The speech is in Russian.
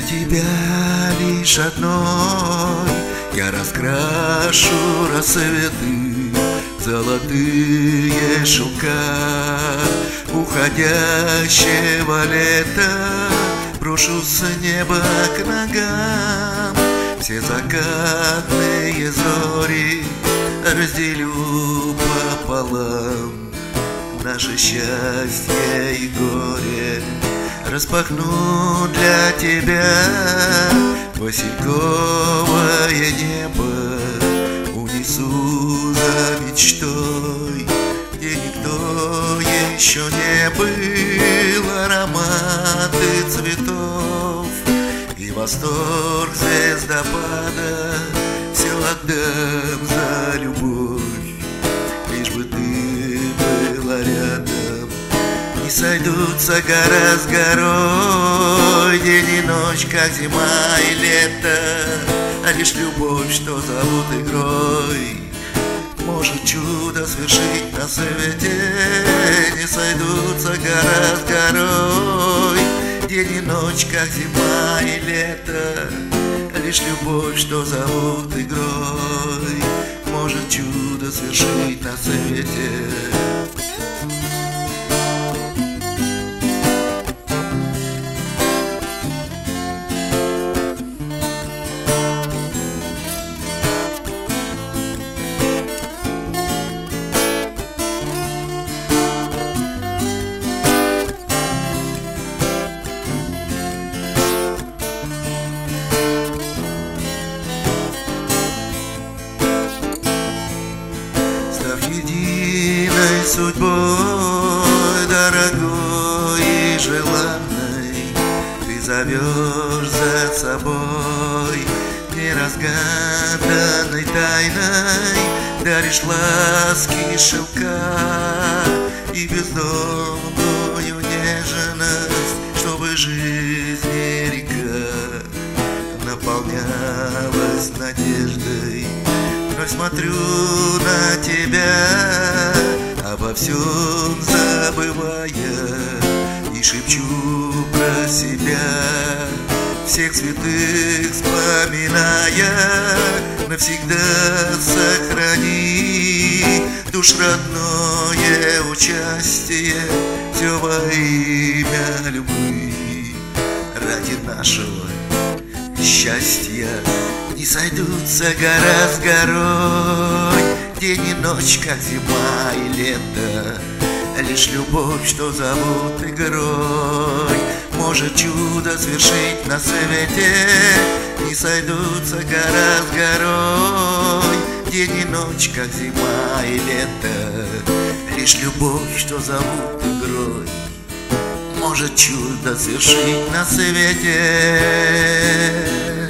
тебя лишь одной я раскрашу рассветы, золотые шелка уходящего лета. Брошу с неба к ногам все закатные зори, разделю пополам наше счастье и горе. Распахну для тебя васильковое небо, унесу за мечтой, где никто еще не был. Ароматы цветов и восторг звездопада все отдам за любовь, лишь бы ты была рядом. Не сойдутся гора с горой, день и ночь, как зима и лето, а лишь любовь, что зовут игрой, может чудо свершить на свете. Не сойдутся гора с горой, день и ночь, как зима и лето, а лишь любовь, что зовут игрой, может чудо свершить на свете. Единой судьбой, дорогой и желанной, ты зовешь за собой неразгаданной тайной, даришь ласки, шелка и бездонную нежность, чтобы жизнь река наполнялась надеждой. Вновь смотрю на тебя, обо всем забывая, и шепчу про себя, всех святых вспоминая. Навсегда сохрани душ родное участие, все во имя любви, ради нашего счастья. Не сойдутся гора с горой, день и ночь, как зима и лето, лишь любовь, что зовут игрой, может чудо свершить на свете. Не сойдутся гора с горой, день и ночь, как зима и лето, лишь любовь, что зовут игрой, может чудо свершить на свете.